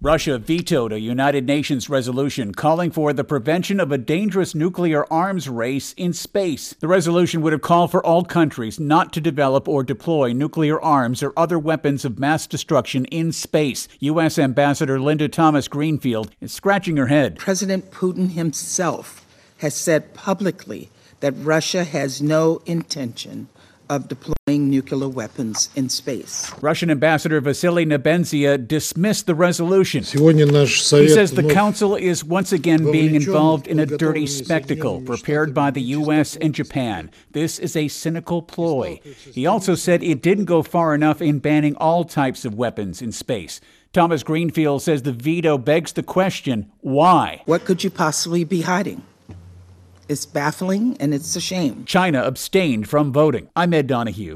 Russia vetoed a United Nations resolution calling for the prevention of a dangerous nuclear arms race in space. The resolution would have called for all countries not to develop or deploy nuclear arms or other weapons of mass destruction in space. U.S. Ambassador Linda Thomas-Greenfield is scratching her head. President Putin himself has said publicly that Russia has no intention of deploying nuclear weapons in space. Russian Ambassador Vasily Nebenzia dismissed the resolution. He says the Council is once again being involved in a dirty spectacle prepared by the U.S. and Japan. This is a cynical ploy. He also said it didn't go far enough in banning all types of weapons in space. Thomas-Greenfield says the veto begs the question, why? What could you possibly be hiding? It's baffling and it's a shame. China abstained from voting. I'm Ed Donahue.